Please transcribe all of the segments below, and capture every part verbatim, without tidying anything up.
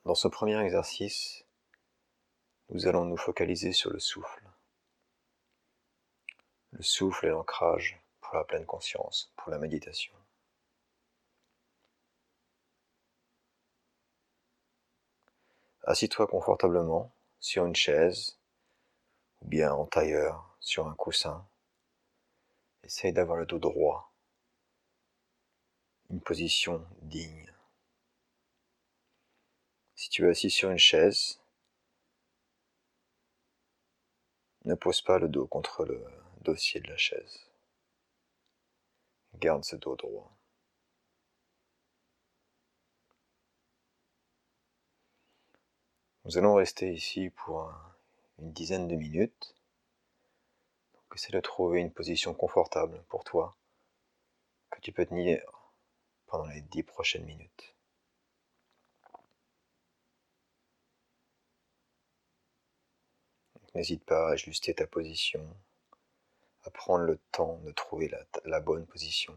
Dans ce premier exercice, nous allons nous focaliser sur le souffle. Le souffle est l'ancrage pour la pleine conscience, pour la méditation. Assis-toi confortablement sur une chaise ou bien en tailleur sur un coussin. Essaye d'avoir le dos droit, une position digne. Si tu es assis sur une chaise, ne pose pas le dos contre le dossier de la chaise. Garde ce dos droit. Nous allons rester ici pour un, une dizaine de minutes. Donc, essaie de trouver une position confortable pour toi, que tu peux tenir pendant les dix prochaines minutes. N'hésite pas à ajuster ta position, à prendre le temps de trouver la, la bonne position.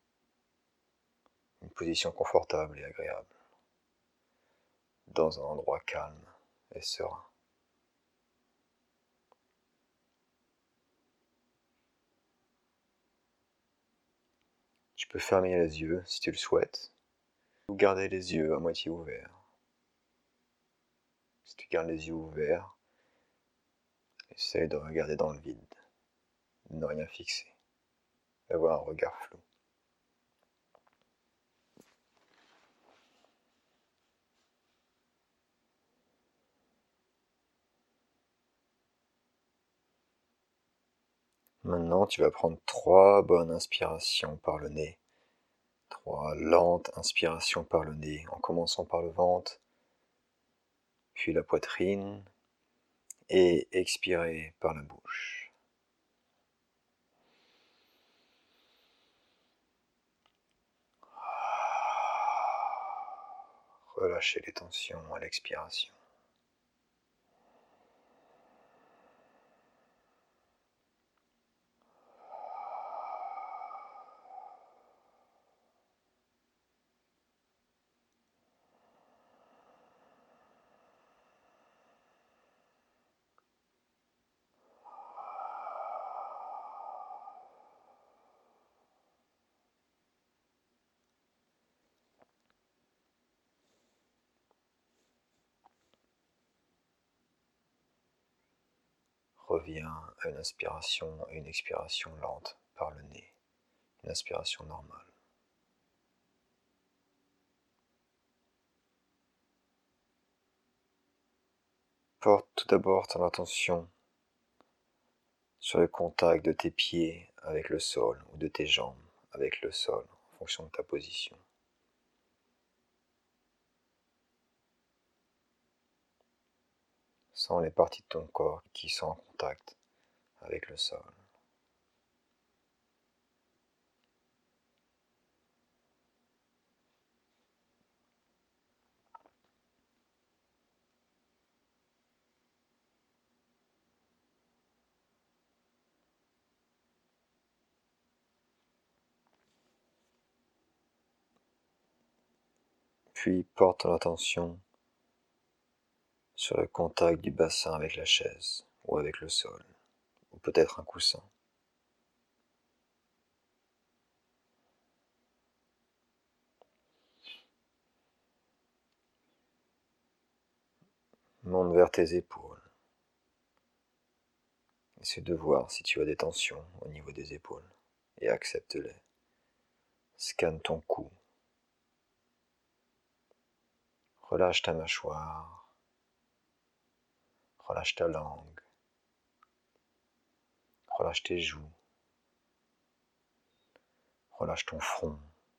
Une position confortable et agréable, dans un endroit calme et serein. Tu peux fermer les yeux si tu le souhaites, ou garder les yeux à moitié ouverts. Si tu gardes les yeux ouverts, essaye de regarder dans le vide, de ne rien fixer, d'avoir un regard flou. Maintenant, tu vas prendre trois bonnes inspirations par le nez. Trois lentes inspirations par le nez, en commençant par le ventre, puis la poitrine, et expirer par la bouche. Relâchez les tensions à l'expiration. Reviens à une inspiration et une expiration lente par le nez, une inspiration normale. Porte tout d'abord ton attention sur le contact de tes pieds avec le sol ou de tes jambes avec le sol en fonction de ta position. Sens les parties de ton corps qui sont en contact avec le sol. Puis porte ton attention sur le contact du bassin avec la chaise ou avec le sol, ou peut-être un coussin. Monte vers tes épaules. Essaie de voir si tu as des tensions au niveau des épaules et accepte-les. Scanne ton cou. Relâche ta mâchoire. Relâche ta langue. Relâche tes joues. Relâche ton front.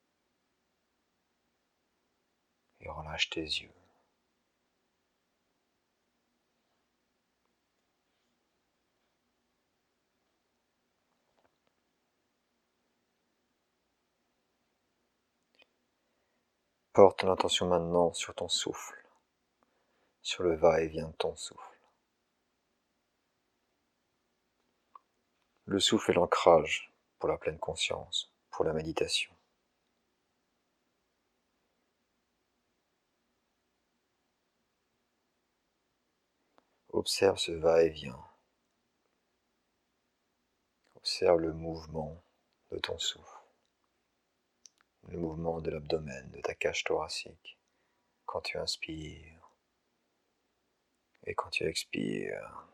Et relâche tes yeux. Porte ton attention maintenant sur ton souffle, sur le va-et-vient de ton souffle. Le souffle est l'ancrage pour la pleine conscience, pour la méditation. Observe ce va-et-vient. Observe le mouvement de ton souffle, le mouvement de l'abdomen, de ta cage thoracique, quand tu inspires et quand tu expires.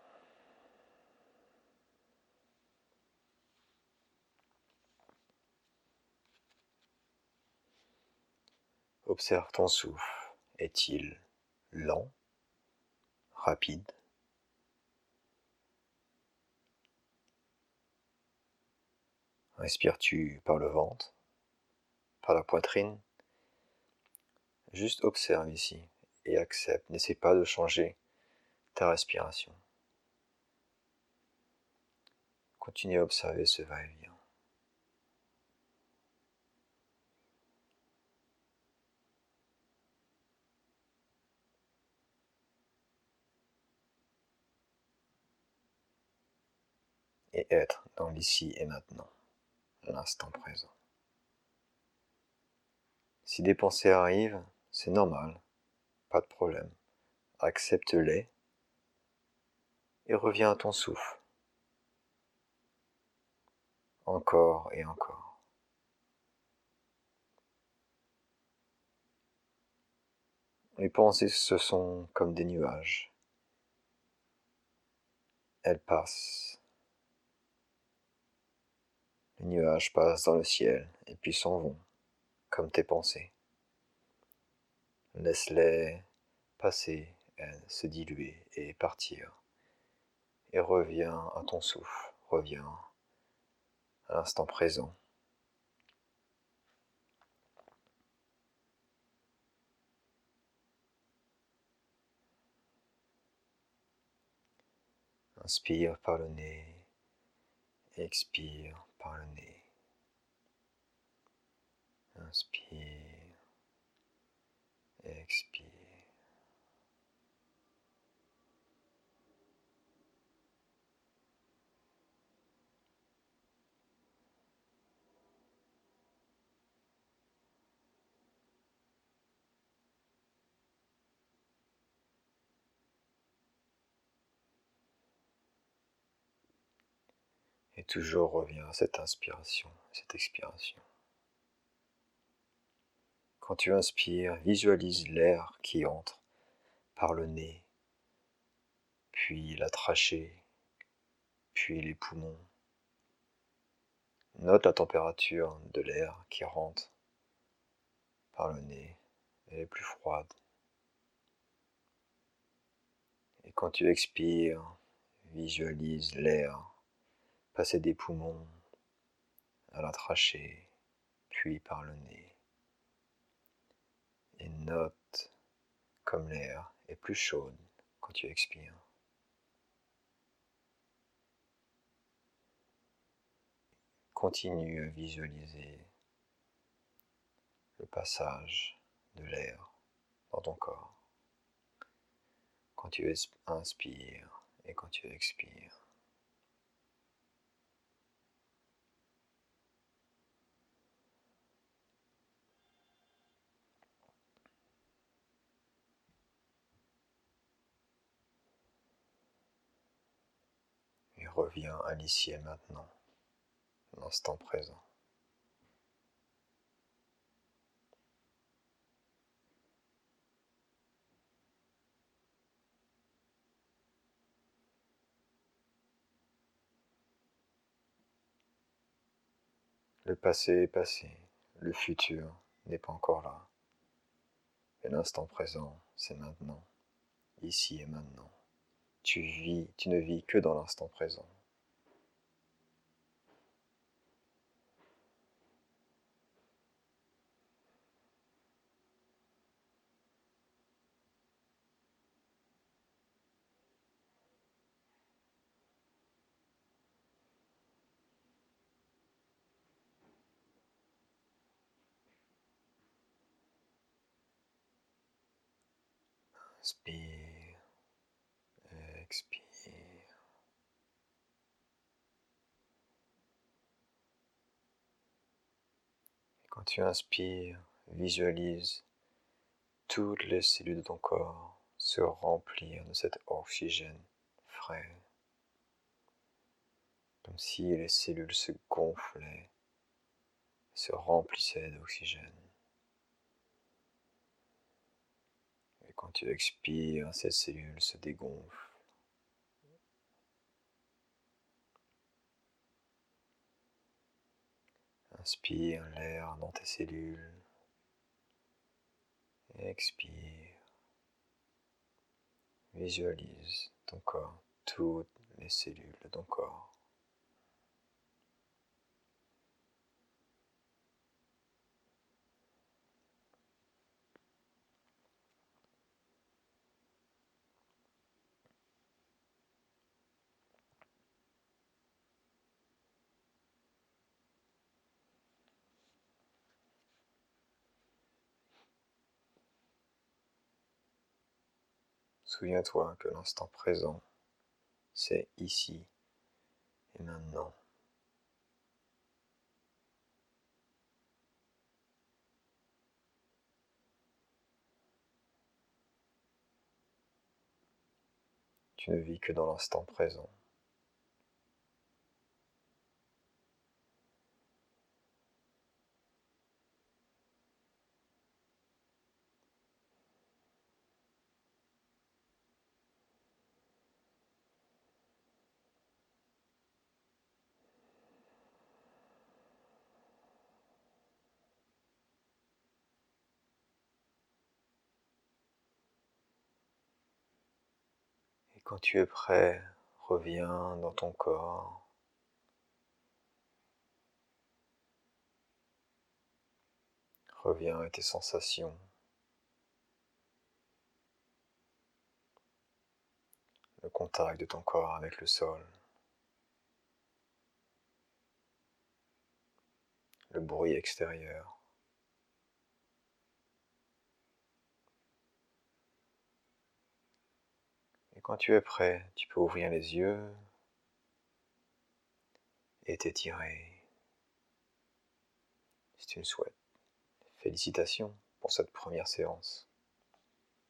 Observe ton souffle. Est-il lent, rapide? Respires-tu par le ventre, par la poitrine? Juste observe ici et accepte. N'essaie pas de changer ta respiration. Continue à observer ce va-et-vient. Et être dans l'ici et maintenant, l'instant présent. Si des pensées arrivent, c'est normal, pas de problème. Accepte-les et reviens à ton souffle. Encore et encore. Les pensées, ce sont comme des nuages. Elles passent. Les nuages passent dans le ciel et puis s'en vont, comme tes pensées. Laisse-les passer, elles, se diluer et partir. Et reviens à ton souffle, reviens à l'instant présent. Inspire par le nez, expire par le nez. Inspire, expire. Et toujours reviens à cette inspiration, cette expiration. Quand tu inspires, visualise l'air qui entre par le nez, puis la trachée, puis les poumons. Note la température de l'air qui rentre par le nez, elle est plus froide. Et quand tu expires, visualise l'air passer des poumons à la trachée, puis par le nez. Et note comme l'air est plus chaude quand tu expires. Continue à visualiser le passage de l'air dans ton corps. Quand tu inspires et quand tu expires. Et reviens à l'ici et maintenant, l'instant présent. Le passé est passé, le futur n'est pas encore là. Et l'instant présent, c'est maintenant, ici et maintenant. Tu vis, tu ne vis que dans l'instant présent. Inspire, expire. Quand tu inspires, visualise toutes les cellules de ton corps se remplir de cet oxygène frais, comme si les cellules se gonflaient, se remplissaient d'oxygène. Et quand tu expires, ces cellules se dégonflent. Inspire l'air dans tes cellules. Expire. Visualise ton corps, toutes les cellules de ton corps. Souviens-toi que l'instant présent, c'est ici et maintenant. Tu ne vis que dans l'instant présent. Et quand tu es prêt, reviens dans ton corps. Reviens à tes sensations. Le contact de ton corps avec le sol. Le bruit extérieur. Et quand tu es prêt, tu peux ouvrir les yeux et t'étirer. Si tu le souhaites. Félicitations pour cette première séance.